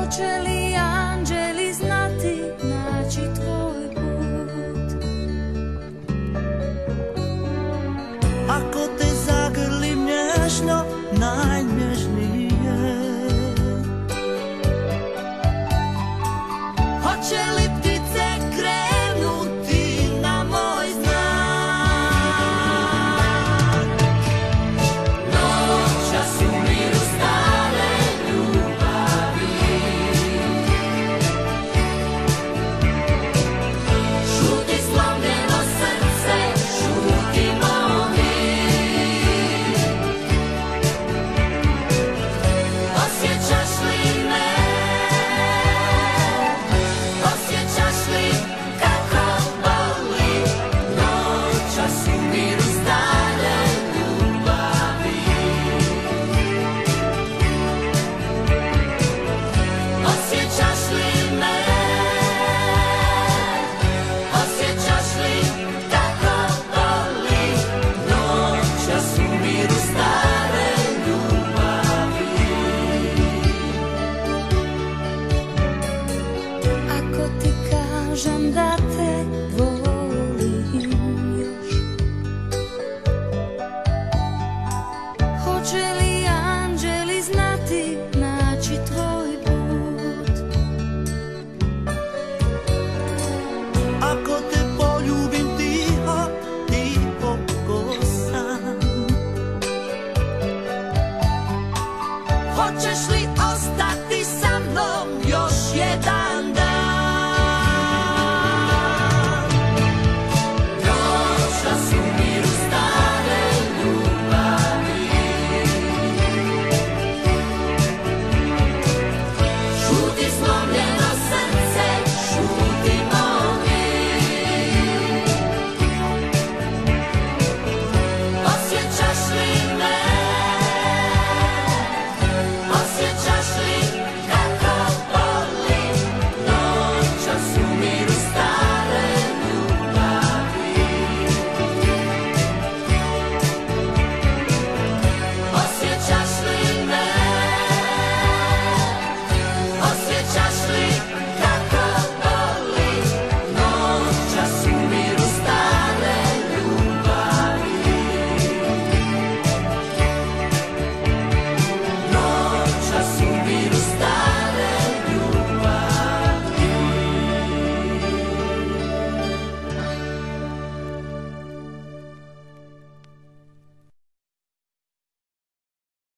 Hoće li anđeli znati naći tvoj put? Ako te zagrlim nježno, najnježnije, hoće li ptice krenuti na moj znak? Noćas u miru stare ljubavi, šuti slomljeno srce, šutimo mi. Osjećaš li me? Osjećaš li kako boli noćas u miru stare ljubavi? Osjećaš li me? Osjećaš li kako boli noćas u miru stare ljubavi? Ako ti kažem da te volim još, hoće li anđeli znati naći tvoj put? Ako te poljubim tiho, tiho ko san, Hoćeš li ostati